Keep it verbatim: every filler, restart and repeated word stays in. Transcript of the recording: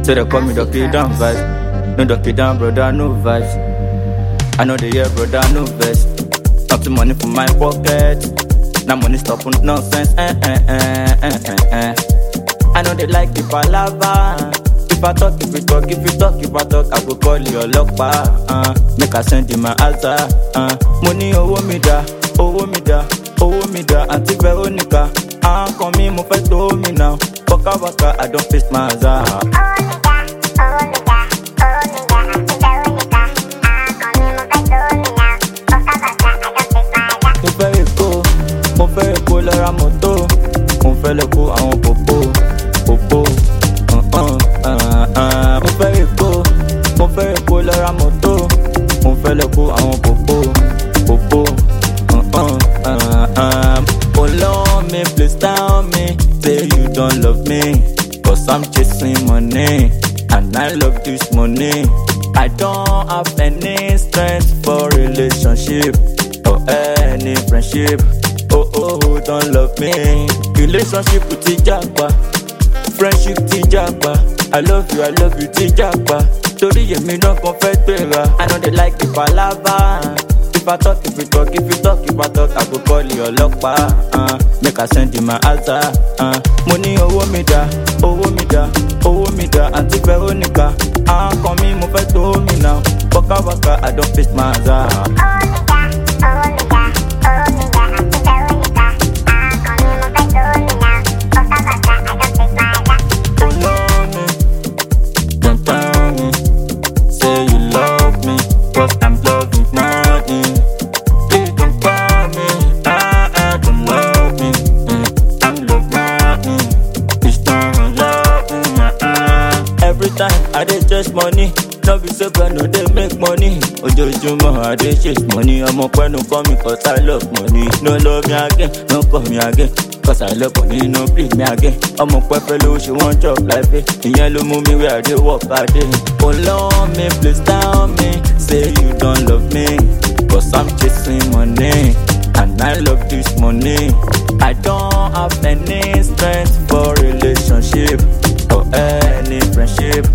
So they call me Ducky Down vibes. No Ducky Down, brother, no vibes. I know they hear, brother, no vest. Nothing money from my pocket. Now money stop on nonsense. Eh, eh, eh, eh, eh, eh. I know they like the palava. If I talk, if you talk, if you talk, if I talk, I go call you lockpa. Uh, make I send you my answer. Uh, money owo mi da, owo mi da, owo mi da. Auntie Veronica, ah, uh, come me, mo fe to me now. Waka waka, I don't face my azar. Mo fẹ́ epo lọ́ra mọ́tò, mo fẹ́ lọ kó àwọn pòpò, pòpò. Mo fẹ́ epo, mo fẹ́ epo lọ́ra mọ́tò, mo fẹ́ lọ kó àwọn pòpò, pòpò. Oh love me, please tell me, say you don't love me, cause I'm chasing money, and I love this money. I don't have any strength for relationship, or any friendship. Oh, oh, oh, don't love me. Relationship with the japa. Friendship the japa. I love you, I love you, the japa. Story you me not confess better. I know they like the palava. If I talk, if you talk, if you talk, if I talk, I go call you lockpa. Uh, make I send you my answer. Uh, money owo mi da, owo mi da, owo mi da. Auntie Veronica, ah, uh, come me, mo fe to me now. Waka waka, I don't face my azar. Cause I'm loving money. Please don't call me. Ah, ah, don't love me. Mm, I'm love money. It's not love me. Ah. Every time I dey chase money, no be so bad, no dey make money. Ojoojúmọ́ I dey chase money. Ọmọ pẹ́ no call me cause I love money. No love me again, no call me again. Cause I love money, no please me again. Ọmọ pẹ́ fẹ́ ló ṣe wọ́n chop life eh. Ìyẹn ló mú mi where I dey work all day. Oh love me, please tell me, say you don't love me, cause I'm chasing money, and I love this money. I don't have any strength for relationship, or any friendship.